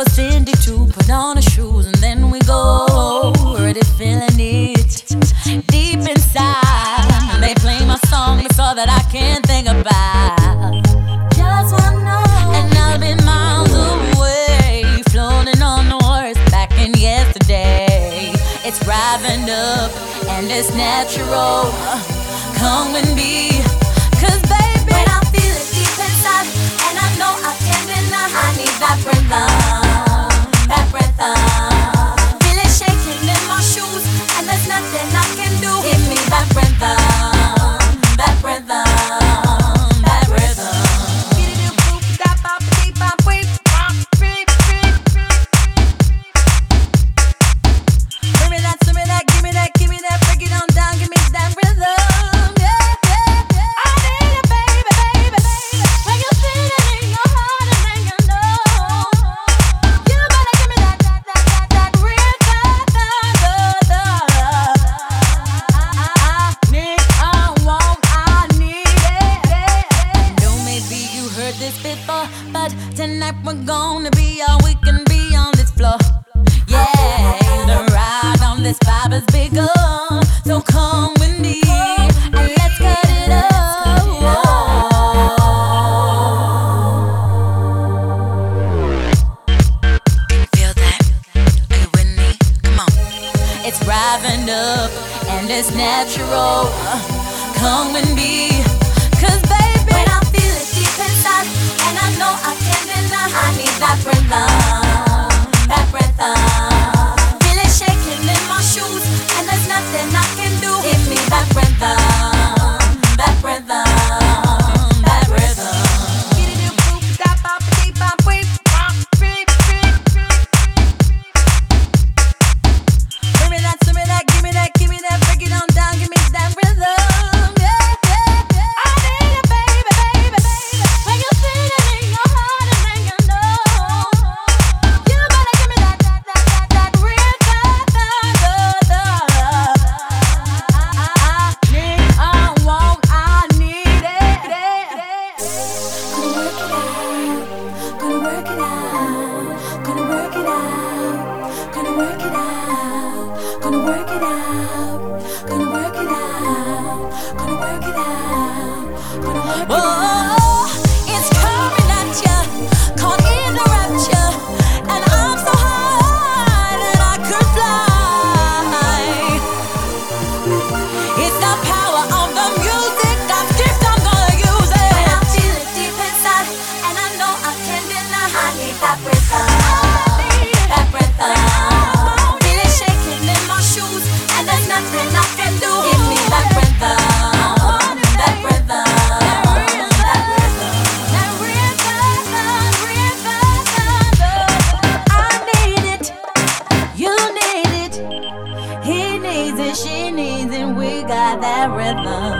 Cindy to put on her shoes, and then we go. Already feeling it deep inside. And they play my song before that I can't think about. Just one note, and I'll be miles away, floating on the words back in yesterday. It's rising up and it's natural. Come with me, 'cause baby, when I feel it deep inside, and I know I can't deny, I need that rhythm, that rhythm. Feel it shaking in my shoes, and there's nothing I can do. Give me that rhythm, that rhythm, that rhythm. Give me that, break it on down, give me that rhythm. But tonight we're gonna be all we can be on this floor. Yeah, the ride on this vibe has begun. So come with me and let's get it up. Can you feel that? Are you with me? Come on. It's rising up and it's natural. Come with me, 'cause baby, when I feel it deep inside, and I know I can't deny, I need that rhythm, that rhythm. Feel it shaking in my shoes, and there's nothing I can do. Give me that rhythm, that rhythm, that rhythm. Give me that, break it on down, give me that rhythm. Oh, it's coming at ya, caught in the rapture, and I'm so high that I could fly. It's the power of the music, God's gift, I'm gonna use it. When I feel it deep inside, and I know I can't deny, I need that rhythm, that rhythm. Feel it shaking in my shoes, and there's nothing I can do. Give me that rhythm, that rhythm. She needs it, we got that rhythm.